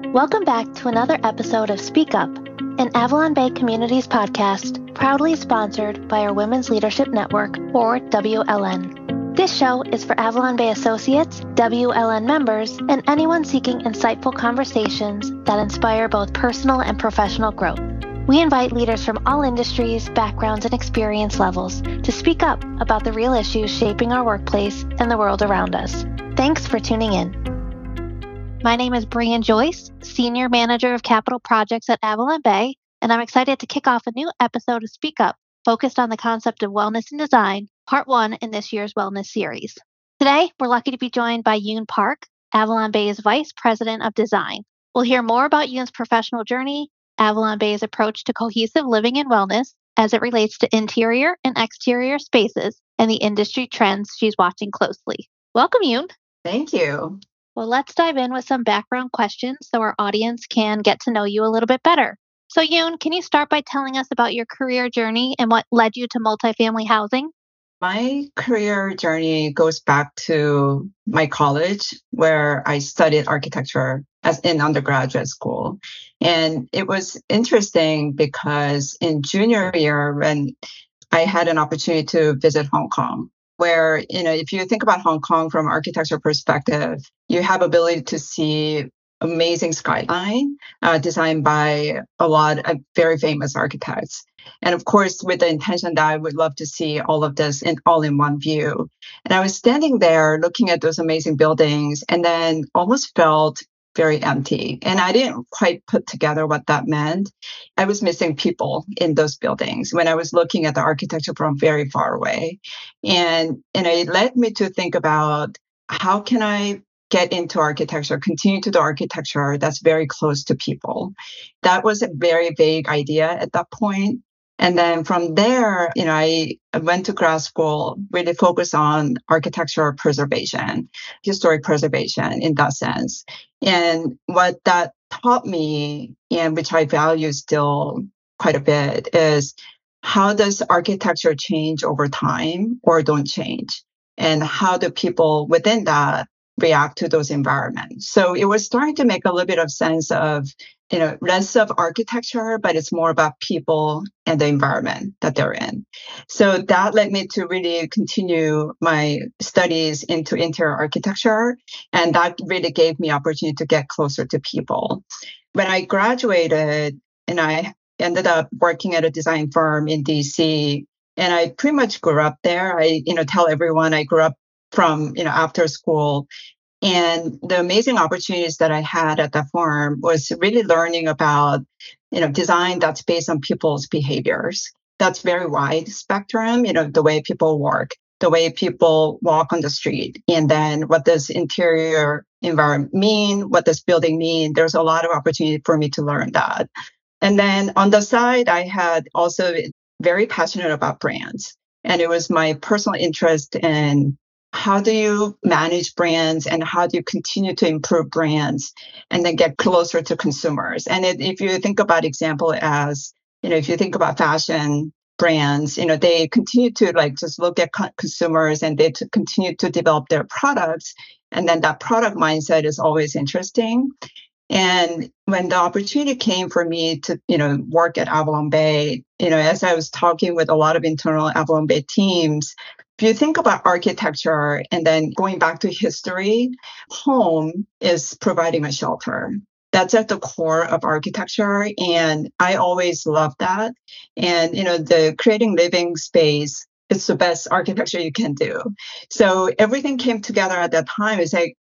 Welcome back to another episode of Speak Up, an Avalon Bay Communities podcast proudly sponsored by our Women's Leadership Network, or WLN. This show is for Avalon Bay associates, WLN members, and anyone seeking insightful conversations that inspire both personal and professional growth. We invite leaders from all industries, backgrounds, and experience levels to speak up about the real issues shaping our workplace and the world around us. Thanks for tuning in. My name is Brian Joyce, Senior Manager of Capital Projects at Avalon Bay, and I'm excited to kick off a new episode of Speak Up, focused on the concept of wellness and design, part 1 in this year's wellness series. Today, we're lucky to be joined by Yoon Park, Avalon Bay's Vice President of Design. We'll hear more about Yoon's professional journey, Avalon Bay's approach to cohesive living and wellness as it relates to interior and exterior spaces, and the industry trends she's watching closely. Welcome, Yoon. Thank you. Well, let's dive in with some background questions so our audience can get to know you a little bit better. So, Yoon, can you start by telling us about your career journey and what led you to multifamily housing? My career journey goes back to my college, where I studied architecture as in undergraduate school. And it was interesting because in junior year, when I had an opportunity to visit Hong Kong, where, if you think about Hong Kong from architecture perspective, you have ability to see amazing skyline designed by a lot of very famous architects. And of course, with the intention that I would love to see all of this all in one view. And I was standing there looking at those amazing buildings and then almost felt very empty. And I didn't quite put together what that meant. I was missing people in those buildings when I was looking at the architecture from very far away. And it led me to think about, how can I get into architecture, continue to do architecture that's very close to people? That was a very vague idea at that point. And then from there, I went to grad school, really focused on architectural preservation, historic preservation in that sense. And what that taught me, and which I value still quite a bit, is how does architecture change over time or don't change? And how do people within that react to those environments? So it was starting to make a little bit of sense of, less of architecture, but it's more about people and the environment that they're in. So that led me to really continue my studies into interior architecture. And that really gave me opportunity to get closer to people. When I graduated, and I ended up working at a design firm in DC, and I pretty much grew up there. I, tell everyone I grew up from, after school. And the amazing opportunities that I had at that firm was really learning about, design that's based on people's behaviors. That's very wide spectrum, the way people work, the way people walk on the street. And then what does interior environment mean? What does building mean? There's a lot of opportunity for me to learn that. And then on the side, I had also very passionate about brands. And it was my personal interest in, how do you manage brands and how do you continue to improve brands and then get closer to consumers? And if you think about example as, if you think about fashion brands, they continue to just look at consumers and they continue to develop their products. And then that product mindset is always interesting. And when the opportunity came for me to, work at Avalon Bay, as I was talking with a lot of internal Avalon Bay teams, if you think about architecture and then going back to history, home is providing a shelter. That's at the core of architecture. And I always loved that. And, the creating living space is the best architecture you can do. So everything came together at that time. It's like,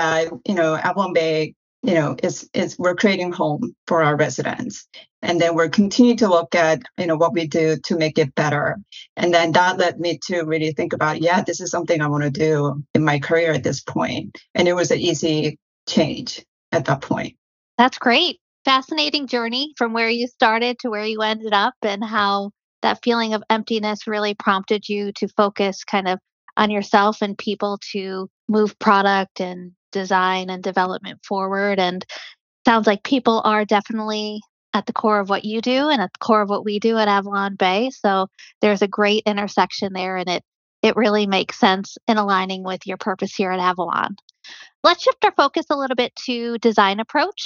Avalon Bay, we're creating home for our residents. And then we're continuing to look at, what we do to make it better. And then that led me to really think about, this is something I want to do in my career at this point. And it was an easy change at that point. That's great. Fascinating journey from where you started to where you ended up, and how that feeling of emptiness really prompted you to focus kind of on yourself and people to move product and design and development forward. And sounds like people are definitely at the core of what you do and at the core of what we do at Avalon Bay. So there's a great intersection there, and it really makes sense in aligning with your purpose here at Avalon. Let's shift our focus a little bit to design approach.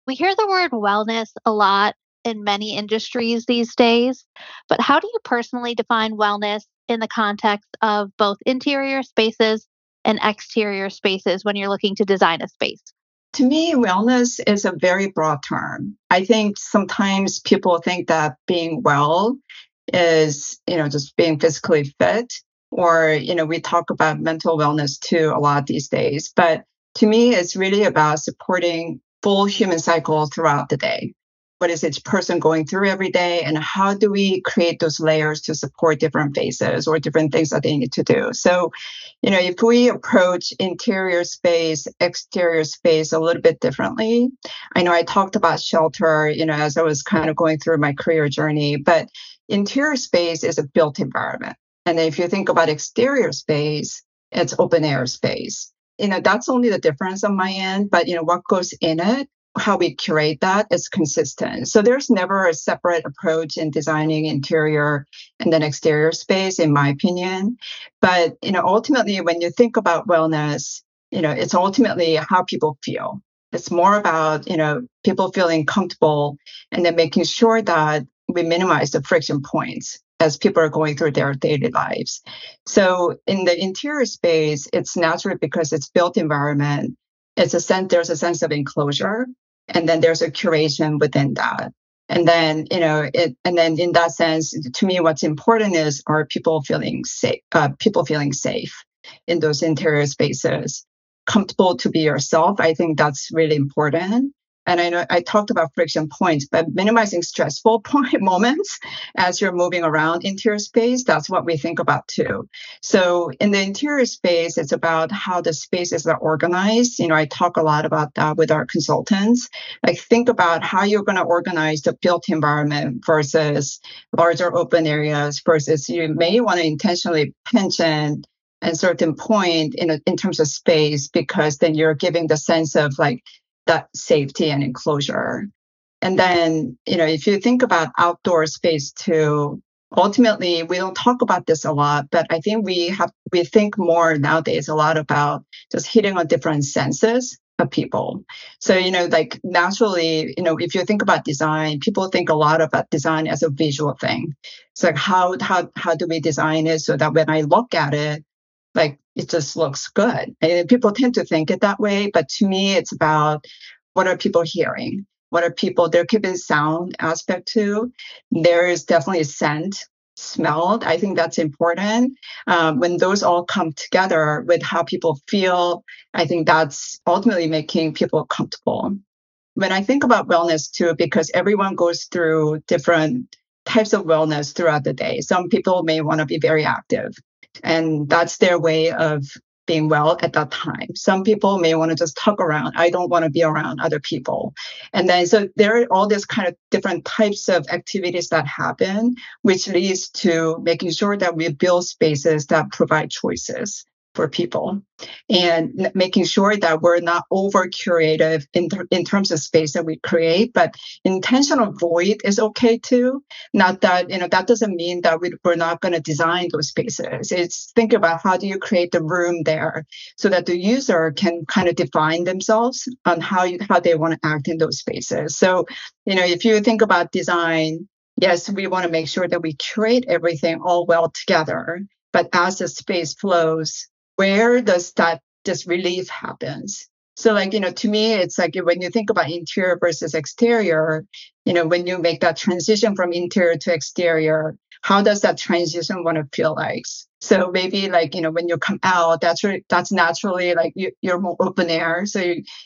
We hear the word wellness a lot in many industries these days, but how do you personally define wellness in the context of both interior spaces and exterior spaces when you're looking to design a space? To me, wellness is a very broad term. I think sometimes people think that being well is, just being physically fit, or, we talk about mental wellness too a lot these days. But to me, it's really about supporting full human cycle throughout the day. What is each person going through every day, and how do we create those layers to support different phases or different things that they need to do? So, if we approach interior space, exterior space a little bit differently, I know I talked about shelter, as I was kind of going through my career journey, but interior space is a built environment. And if you think about exterior space, it's open air space. That's only the difference on my end, but what goes in it, how we curate that is consistent. So there's never a separate approach in designing interior and then exterior space, in my opinion. But, ultimately, when you think about wellness, it's ultimately how people feel. It's more about, people feeling comfortable and then making sure that we minimize the friction points as people are going through their daily lives. So in the interior space, it's natural because it's built environment. There's a sense of enclosure, and then there's a curation within that. And then, and then in that sense, to me, what's important is, are people feeling safe, in those interior spaces, comfortable to be yourself. I think that's really important. And I know I talked about friction points, but minimizing stressful moments as you're moving around interior space, that's what we think about too. So in the interior space, it's about how the spaces are organized. I talk a lot about that with our consultants. Like, think about how you're going to organize the built environment versus larger open areas, versus you may want to intentionally pinch in at a certain point in terms of space, because then you're giving the sense of like that safety and enclosure. And then, if you think about outdoor space too, ultimately, we don't talk about this a lot, but I think we think more nowadays a lot about just hitting on different senses of people. So, like naturally, if you think about design, people think a lot about design as a visual thing. It's like, how do we design it so that when I look at it, like it just looks good. And people tend to think it that way, but to me, it's about what are people hearing? There could be a sound aspect too. There is definitely a scent, smell. I think that's important. When those all come together with how people feel, I think that's ultimately making people comfortable. When I think about wellness too, because everyone goes through different types of wellness throughout the day. Some people may want to be very active, and that's their way of being well at that time. Some people may want to just tug around. I don't want to be around other people. And then, so there are all these kind of different types of activities that happen, which leads to making sure that we build spaces that provide choices for people, and making sure that we're not over curative in terms of space that we create, but intentional void is okay too. Not that, that doesn't mean that we're not going to design those spaces. It's think about how do you create the room there so that the user can kind of define themselves on how they want to act in those spaces. So, if you think about design, yes, we want to make sure that we curate everything all well together. But as the space flows, where does this relief happens? So like, to me, it's like when you think about interior versus exterior, when you make that transition from interior to exterior, how does that transition want to feel like? So maybe like, when you come out, that's naturally like you're more open air. So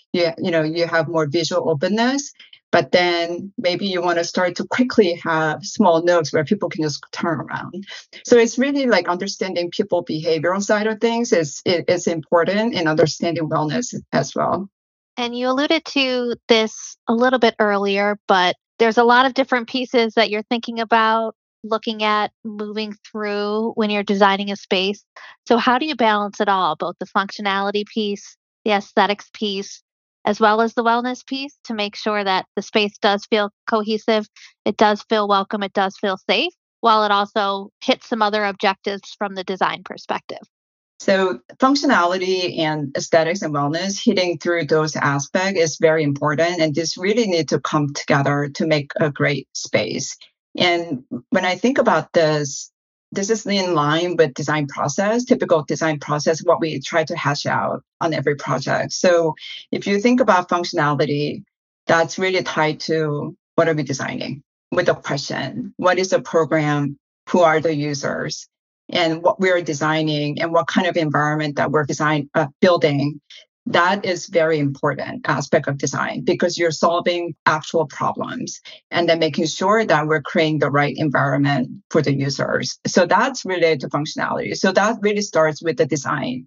you have more visual openness. But then maybe you want to start to quickly have small nooks where people can just turn around. So it's really like understanding people behavioral side of things is important in understanding wellness as well. And you alluded to this a little bit earlier, but there's a lot of different pieces that you're thinking about looking at moving through when you're designing a space. So, how do you balance it all, both the functionality piece, the aesthetics piece, as well as the wellness piece to make sure that the space does feel cohesive, it does feel welcome, it does feel safe, while it also hits some other objectives from the design perspective? So functionality and aesthetics and wellness, hitting through those aspects is very important. And this really need to come together to make a great space. And when I think about this is in line with design process, typical design process, what we try to hash out on every project. So if you think about functionality, that's really tied to what are we designing with the question, what is the program? Who are the users? And what we're designing and what kind of environment that we're building, that is very important aspect of design because you're solving actual problems and then making sure that we're creating the right environment for the users. So that's related to functionality. So that really starts with the design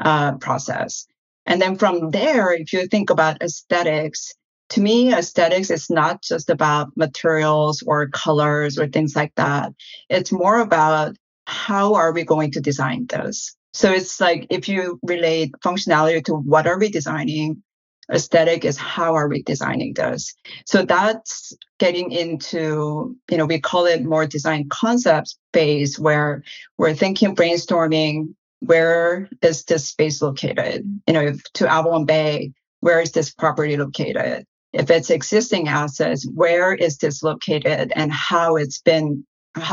process. And then from there, if you think about aesthetics, to me, aesthetics is not just about materials or colors or things like that. It's more about how are we going to design this? So it's like if you relate functionality to what are we designing, aesthetic is how are we designing this? So that's getting into, we call it more design concepts phase where we're thinking, brainstorming, where is this space located? To Avalon Bay, where is this property located? If it's existing assets, where is this located and how it's been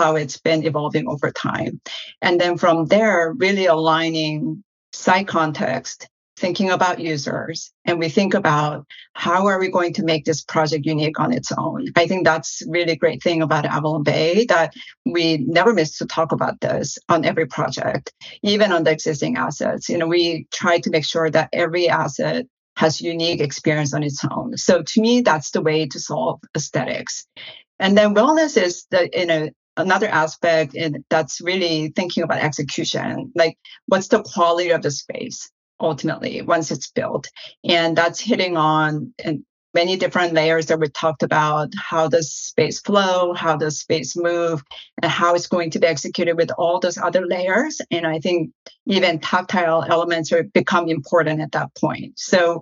evolving over time. And then from there, really aligning site context, thinking about users, and we think about how are we going to make this project unique on its own. I think that's really great thing about Avalon Bay that we never miss to talk about this on every project, even on the existing assets. We try to make sure that every asset has unique experience on its own. So to me, that's the way to solve aesthetics. And then wellness is another aspect that's really thinking about execution, like what's the quality of the space ultimately once it's built. And that's hitting on many different layers that we talked about, how does space flow, how does space move, and how it's going to be executed with all those other layers. And I think even tactile elements become important at that point. So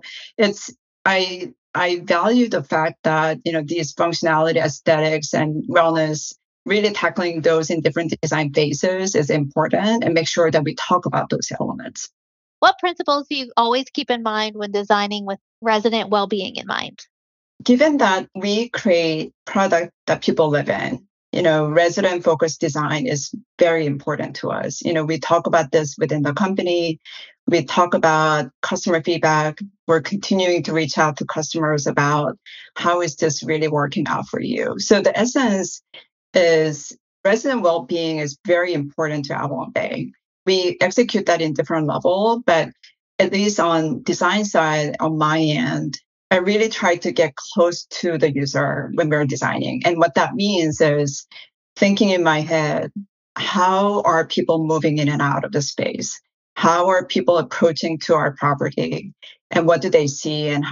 I value the fact that, these functionality, aesthetics, and wellness, really tackling those in different design phases is important and make sure that we talk about those elements. What principles do you always keep in mind when designing with resident well-being in mind? Given that we create product that people live in, resident-focused design is very important to us. We talk about this within the company. We talk about customer feedback. We're continuing to reach out to customers about how is this really working out for you. So the essence is resident well-being is very important to Avalon Bay. We execute that in different level, but at least on design side, on my end, I really try to get close to the user when we're designing. And what that means is thinking in my head, how are people moving in and out of the space? How are people approaching to our property? And what do they see and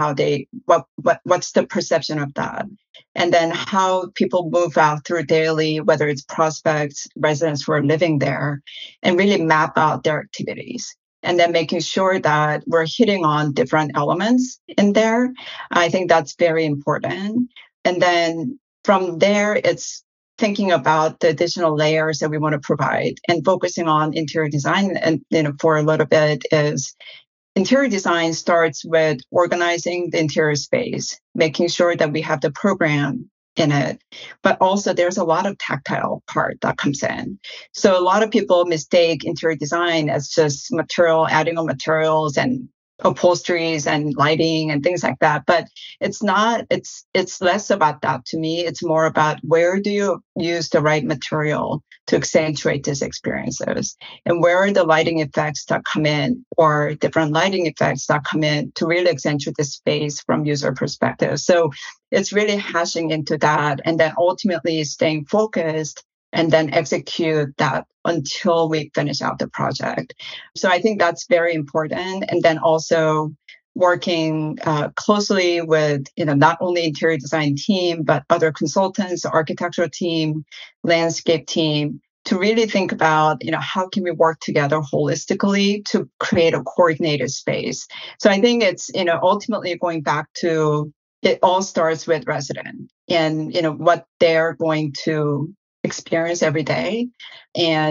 what's the perception of that? And then how people move out through daily, whether it's prospects, residents who are living there, and really map out their activities. And then making sure that we're hitting on different elements in there. I think that's very important. And then from there, it's thinking about the additional layers that we want to provide and focusing on interior design. And, for a little bit is interior design starts with organizing the interior space, making sure that we have the program in it, but also there's a lot of tactile part that comes in. So a lot of people mistake interior design as just adding on materials and upholsteries and lighting and things like that. But it's not, it's less about that to me. It's more about where do you use the right material to accentuate these experiences and where are the lighting effects that come in or different lighting effects that come in to really accentuate the space from user perspective. So it's really hashing into that and then ultimately staying focused and then execute that until we finish out the project. So I think that's very important. And then also working closely with, not only interior design team, but other consultants, architectural team, landscape team, to really think about, how can we work together holistically to create a coordinated space. So I think it's, ultimately going back to, it all starts with resident and, what they're going to experience every day. And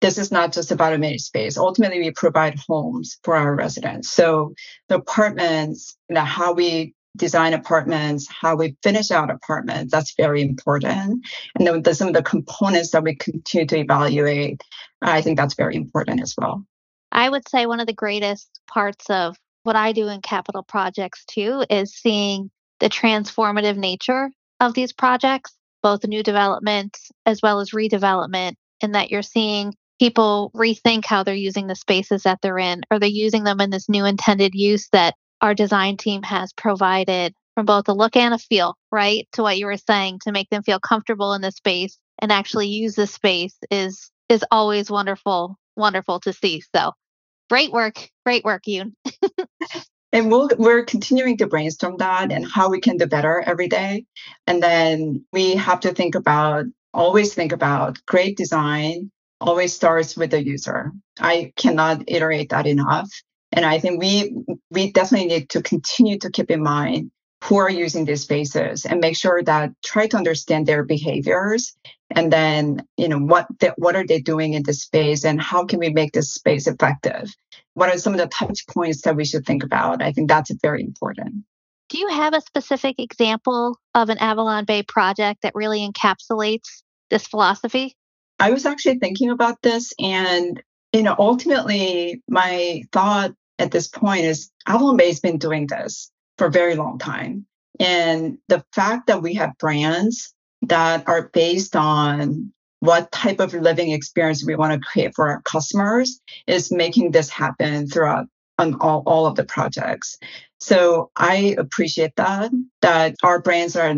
this is not just about amenity space. Ultimately, we provide homes for our residents. So the apartments, how we design apartments, how we finish out apartments, that's very important. And then some of the components that we continue to evaluate, I think that's very important as well. I would say one of the greatest parts of what I do in capital projects too is seeing the transformative nature of these projects, both new development as well as redevelopment, and that you're seeing people rethink how they're using the spaces that they're in, or they're using them in this new intended use that our design team has provided from both a look and a feel, right? To what you were saying, to make them feel comfortable in the space and actually use the space is always wonderful to see. So great work, Yoon. And we're continuing to brainstorm that and how we can do better every day. And then we have to always think about great design always starts with the user. I cannot iterate that enough. And I think we definitely need to continue to keep in mind who are using these spaces and make sure that try to understand their behaviors. And then, what are they doing in this space and how can we make this space effective? What are some of the touch points that we should think about? I think that's very important. Do you have a specific example of an AvalonBay project that really encapsulates this philosophy? I was actually thinking about this, and ultimately my thought at this point is AvalonBay has been doing this for a very long time. And the fact that we have brands that are based on what type of living experience we want to create for our customers is making this happen throughout on all of the projects. So I appreciate that our brands are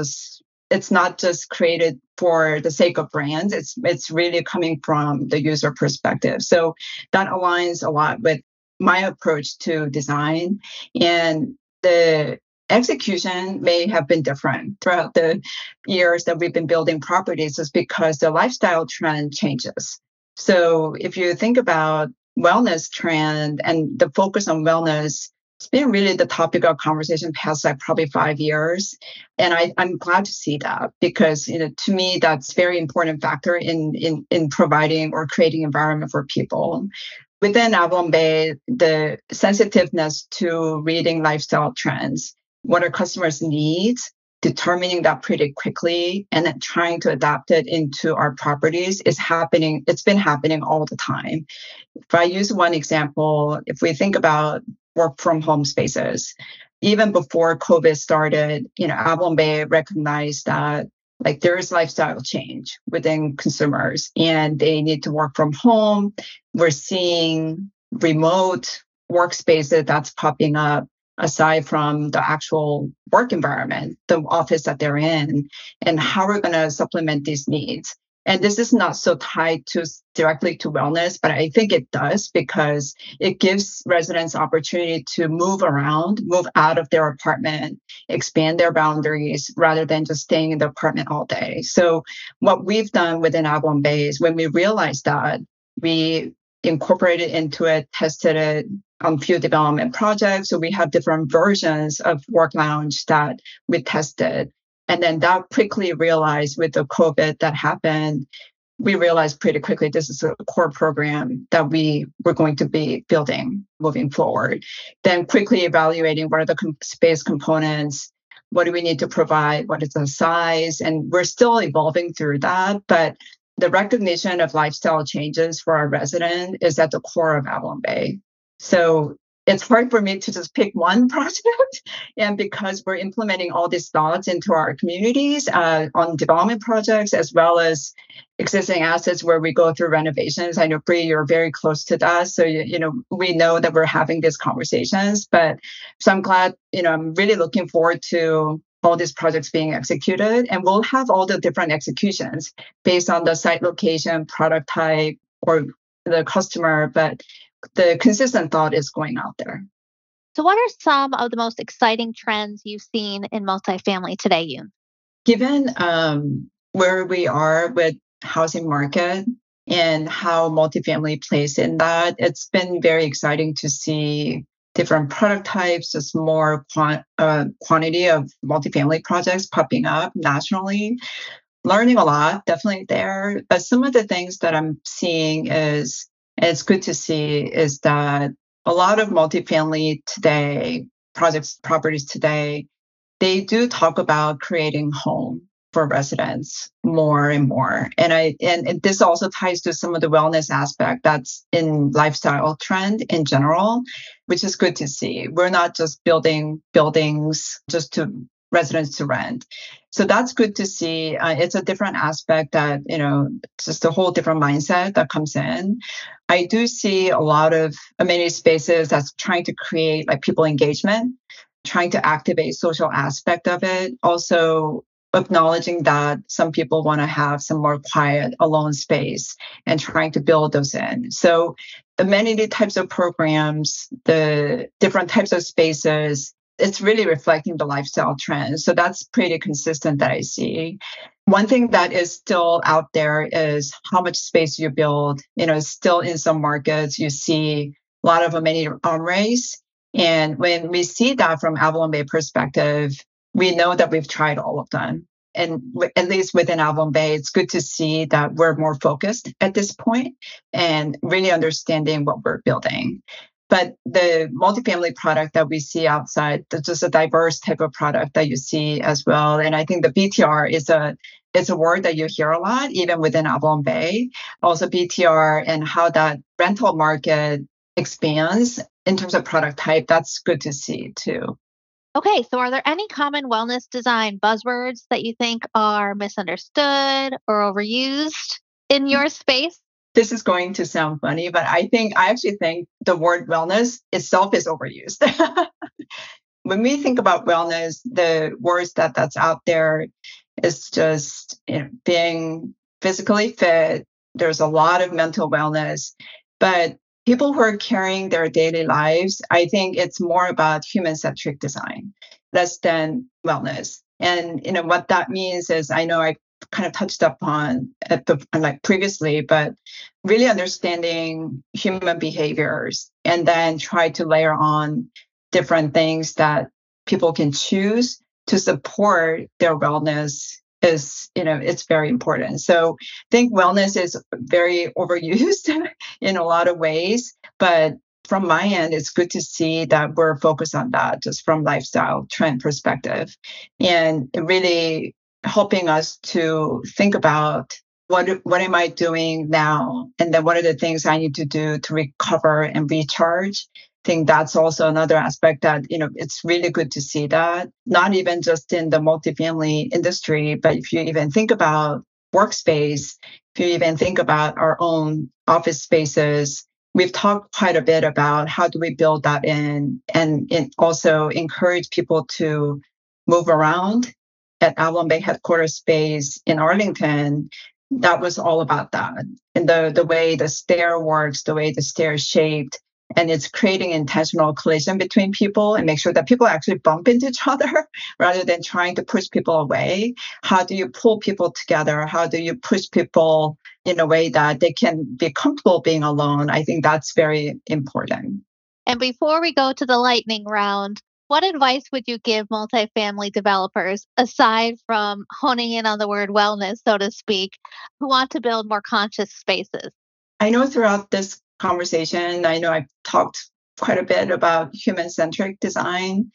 it's not just created for the sake of brands. It's really coming from the user perspective. So that aligns a lot with my approach to design, and the execution may have been different throughout the years that we've been building properties just because the lifestyle trend changes. So if you think about wellness trend and the focus on wellness, it's been really the topic of conversation past probably 5 years. And I'm glad to see that because, to me, that's a very important factor in providing or creating environment for people. Within AvalonBay, the sensitiveness to reading lifestyle trends, what our customers need, determining that pretty quickly, and then trying to adapt it into our properties is happening. It's been happening all the time. If I use one example, if we think about work from home spaces, even before COVID started, AvalonBay recognized that there is lifestyle change within consumers and they need to work from home. We're seeing remote workspaces that's popping up aside from the actual work environment, the office that they're in, and how we're going to supplement these needs. And this is not so tied directly to wellness, but I think it does because it gives residents opportunity to move around, move out of their apartment, expand their boundaries rather than just staying in the apartment all day. So what we've done within AvalonBay is when we realized that, we incorporated into it, tested it on few development projects. So we have different versions of Work Lounge that we tested. And then that quickly realized with the COVID that happened, we realized pretty quickly this is a core program that we were going to be building moving forward. Then quickly evaluating what are the space components, what do we need to provide, what is the size, and we're still evolving through that. But the recognition of lifestyle changes for our resident is at the core of AvalonBay. So it's hard for me to just pick one project. And because we're implementing all these thoughts into our communities on development projects, as well as existing assets where we go through renovations. I know, Bree, you're very close to that. So, we know that we're having these conversations. But so I'm glad, I'm really looking forward to all these projects being executed. And we'll have all the different executions based on the site location, product type, or the customer. But the consistent thought is going out there. So what are some of the most exciting trends you've seen in multifamily today, Yoon? Given where we are with housing market and how multifamily plays in that, it's been very exciting to see different product types, just more quantity of multifamily projects popping up nationally. learning a lot, definitely there. But some of the things that I'm seeing is, and it's good to see, is that a lot of multifamily today, properties today, they do talk about creating home for residents more and more. And this also ties to some of the wellness aspect that's in lifestyle trend in general, which is good to see. We're not just building buildings just to residents to rent. So that's good to see. It's a different aspect that, just a whole different mindset that comes in. I do see a lot of amenity spaces that's trying to create like people engagement, trying to activate social aspect of it. Also acknowledging that some people want to have some more quiet, alone space and trying to build those in. So amenity types of programs, the different types of spaces, it's really reflecting the lifestyle trends. So that's pretty consistent that I see. One thing that is still out there is how much space you build. Still in some markets, you see a lot of amenity arm race. And when we see that from Avalon Bay perspective, we know that we've tried all of them. And at least within Avalon Bay, it's good to see that we're more focused at this point and really understanding what we're building. But the multifamily product that we see outside, there's just a diverse type of product that you see as well. And I think the BTR is a word that you hear a lot, even within Avalon Bay. Also BTR and how that rental market expands in terms of product type, that's good to see too. Okay, so are there any common wellness design buzzwords that you think are misunderstood or overused in your space? This is going to sound funny, but I actually think the word wellness itself is overused. When we think about wellness, the words that's out there is just being physically fit. There's a lot of mental wellness, but people who are carrying their daily lives, I think it's more about human-centric design, less than wellness. And what that means is, I know I kind of touched upon like previously, but really understanding human behaviors and then try to layer on different things that people can choose to support their wellness is, it's very important. So I think wellness is very overused in a lot of ways, but from my end, it's good to see that we're focused on that just from lifestyle trend perspective and really helping us to think about what am I doing now? And then what are the things I need to do to recover and recharge? I think that's also another aspect that, it's really good to see that, not even just in the multifamily industry, but if you even think about workspace, if you even think about our own office spaces, we've talked quite a bit about how do we build that in and also encourage people to move around. At Avalon Bay headquarters space in Arlington, that was all about that. And the way the stair works, the way the stair is shaped, and it's creating intentional collision between people and make sure that people actually bump into each other rather than trying to push people away. How do you pull people together? How do you push people in a way that they can be comfortable being alone? I think that's very important. And before we go to the lightning round, what advice would you give multifamily developers, aside from honing in on the word wellness, so to speak, who want to build more conscious spaces? I know throughout this conversation, I know I've talked quite a bit about human-centric design.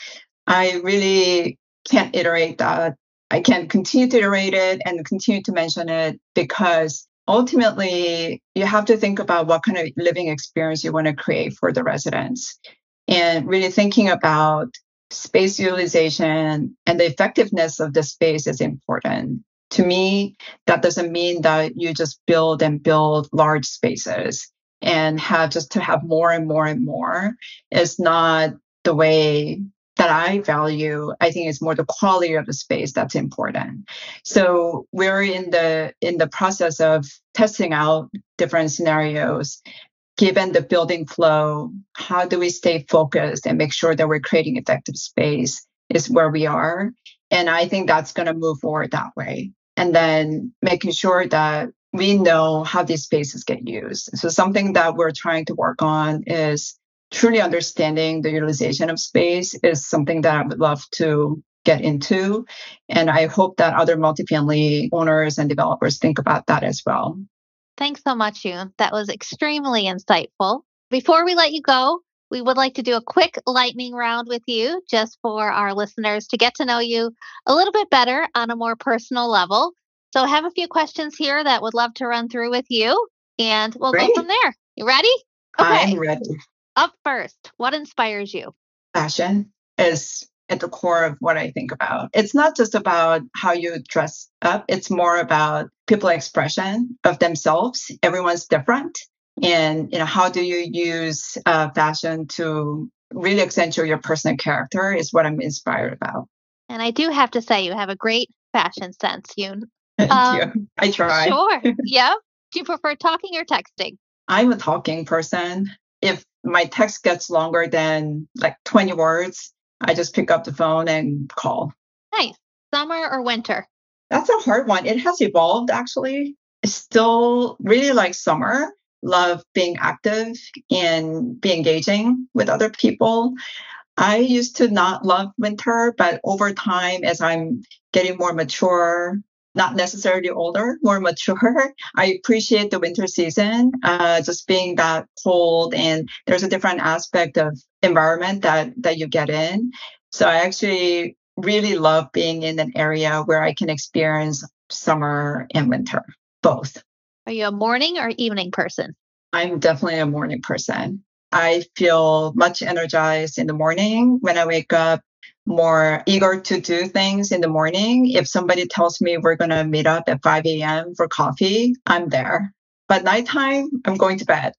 I really can't iterate that. I can continue to iterate it and continue to mention it because ultimately you have to think about what kind of living experience you want to create for the residents and really thinking about space utilization and the effectiveness of the space is important. To me, that doesn't mean that you just build and build large spaces and have more and more and more. It's not the way that I value. I think it's more the quality of the space that's important. So we're in the process of testing out different scenarios. Given the building flow, how do we stay focused and make sure that we're creating effective space is where we are. And I think that's going to move forward that way. And then making sure that we know how these spaces get used. So something that we're trying to work on is truly understanding the utilization of space is something that I would love to get into. And I hope that other multifamily owners and developers think about that as well. Thanks so much, Yoon. That was extremely insightful. Before we let you go, we would like to do a quick lightning round with you just for our listeners to get to know you a little bit better on a more personal level. So I have a few questions here that would love to run through with you, and we'll Great. go from there. You ready? Okay. I'm ready. Up first, what inspires you? Fashion is at the core of what I think about. It's not just about how you dress up. It's more about people's expression of themselves. Everyone's different. And how do you use fashion to really accentuate your personal character is what I'm inspired about. And I do have to say, you have a great fashion sense, Yoon. Thank you. I try. Sure. Yeah. Do you prefer talking or texting? I'm a talking person. If my text gets longer than like 20 words, I just pick up the phone and call. Nice. Summer or winter? That's a hard one. It has evolved, actually. I still really like summer. Love being active and be engaging with other people. I used to not love winter, but over time, as I'm getting more mature, not necessarily older, more mature, I appreciate the winter season, just being that cold, and there's a different aspect of environment that you get in. So I actually really love being in an area where I can experience summer and winter, both. Are you a morning or evening person? I'm definitely a morning person. I feel much energized in the morning when I wake up, more eager to do things in the morning. If somebody tells me we're going to meet up at 5 a.m. for coffee, I'm there. But nighttime, I'm going to bed.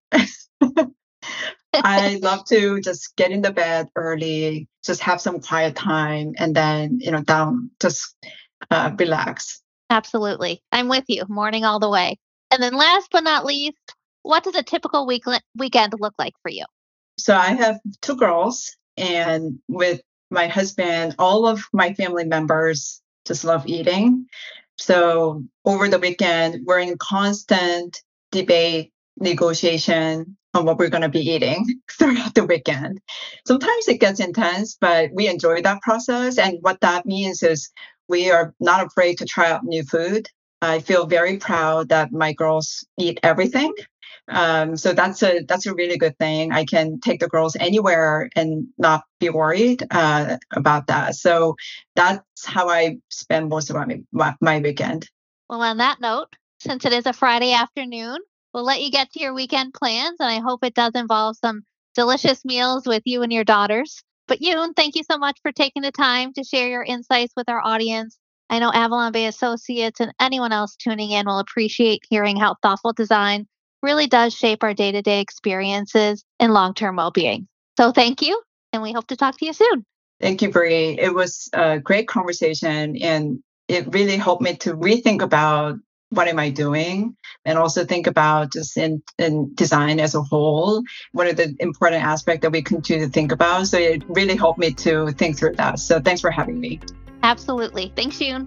I love to just get in the bed early, just have some quiet time, and then, just relax. Absolutely. I'm with you. Morning all the way. And then last but not least, what does a typical weekend look like for you? So I have 2 girls, and with my husband, all of my family members just love eating. So over the weekend, we're in constant debate, negotiation on what we're going to be eating throughout the weekend. Sometimes it gets intense, but we enjoy that process. And what that means is we are not afraid to try out new food. I feel very proud that my girls eat everything. So that's a really good thing. I can take the girls anywhere and not be worried about that. So that's how I spend most of my weekend. Well, on that note, since it is a Friday afternoon, we'll let you get to your weekend plans, and I hope it does involve some delicious meals with you and your daughters. But Yoon, thank you so much for taking the time to share your insights with our audience. I know Avalon Bay Associates and anyone else tuning in will appreciate hearing how thoughtful design really does shape our day-to-day experiences and long-term well-being. So thank you, and we hope to talk to you soon. Thank you, Bree. It was a great conversation, and it really helped me to rethink about what am I doing, and also think about just in design as a whole, what are the important aspects that we continue to think about. So it really helped me to think through that. So thanks for having me. Absolutely. Thanks, Yoon.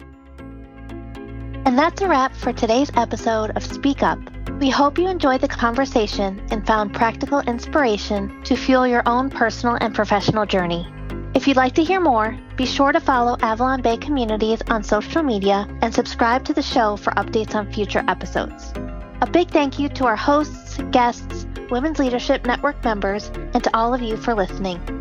And that's a wrap for today's episode of Speak Up. We hope you enjoyed the conversation and found practical inspiration to fuel your own personal and professional journey. If you'd like to hear more, be sure to follow Avalon Bay Communities on social media and subscribe to the show for updates on future episodes. A big thank you to our hosts, guests, Women's Leadership Network members, and to all of you for listening.